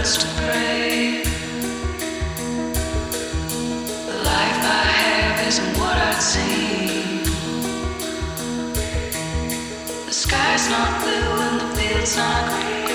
words to pray. The life I have isn't what I'd seen. The sky's not blue and the field's not green.